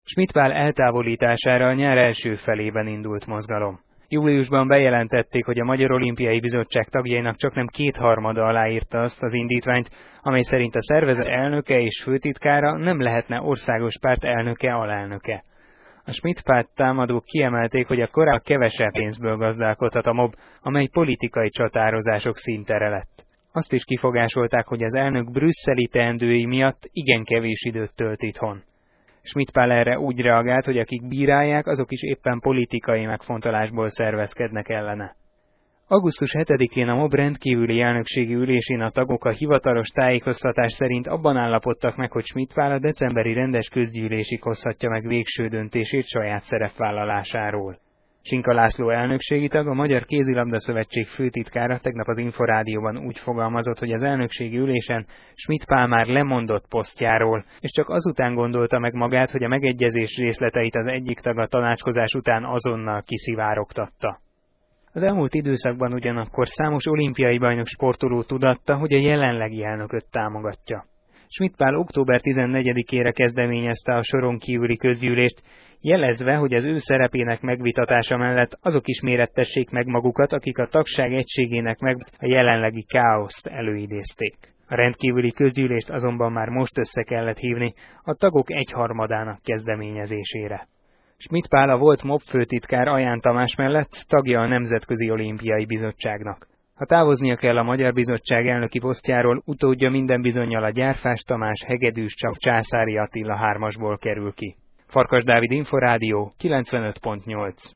Schmidt Pál eltávolítására a nyár első felében indult mozgalom. Júliusban bejelentették, hogy a Magyar Olimpiai Bizottság tagjainak csaknem kétharmada aláírta azt az indítványt, amely szerint a szervezet elnöke és főtitkára nem lehetne országos párt elnöke, alelnöke. A Schmidt Pált támadók kiemelték, hogy a korábban kevesebb pénzből gazdálkodhat a MOB, amely politikai csatározások színtere lett. Azt is kifogásolták, hogy az elnök brüsszeli teendői miatt igen kevés időt tölt itthon. Schmidt Pál erre úgy reagált, hogy akik bírálják, azok is éppen politikai megfontolásból szervezkednek ellene. Augusztus 7-én a MOB rendkívüli elnökségi ülésén a tagok a hivatalos tájékoztatás szerint abban állapodtak meg, hogy Schmidt Pál a decemberi rendes közgyűlésig hozhatja meg végső döntését saját szerepvállalásáról. Sinka László elnökségi tag, a Magyar Kézilabda-szövetség főtitkára tegnap az Inforádióban úgy fogalmazott, hogy az elnökségi ülésen Schmidt Pál már lemondott posztjáról, és csak azután gondolta meg magát, hogy a megegyezés részleteit az egyik tag a tanácskozás után azonnal kiszivárogtatta. Az elmúlt időszakban ugyanakkor számos olimpiai bajnok sportoló tudatta, hogy a jelenlegi elnököt támogatja. Schmidt Pál október 14-ére kezdeményezte a soron kívüli közgyűlést, jelezve, hogy az ő szerepének megvitatása mellett azok is mérettessék meg magukat, akik a tagság egységének meg a jelenlegi káoszt előidézték. A rendkívüli közgyűlést azonban már most össze kellett hívni a tagok egyharmadának kezdeményezésére. Schmidt Pál a volt MOB főtitkár Aján Tamás mellett tagja a Nemzetközi Olimpiai Bizottságnak. Ha távoznia kell a Magyar Bizottság elnöki posztjáról, utódja minden bizonnyal a Gyárfás Tamás, Hegedűs Csaba, Császári Attila hármasból kerül ki. Farkas Dávid, Inforádió 95.8